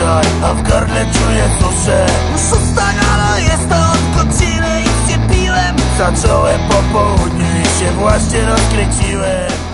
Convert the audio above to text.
dzisiaj, a w gardle czuję suszę. 6 rano jest to od godziny, nic nie piłem. Zacząłem po południu i się właśnie rozkręciłem.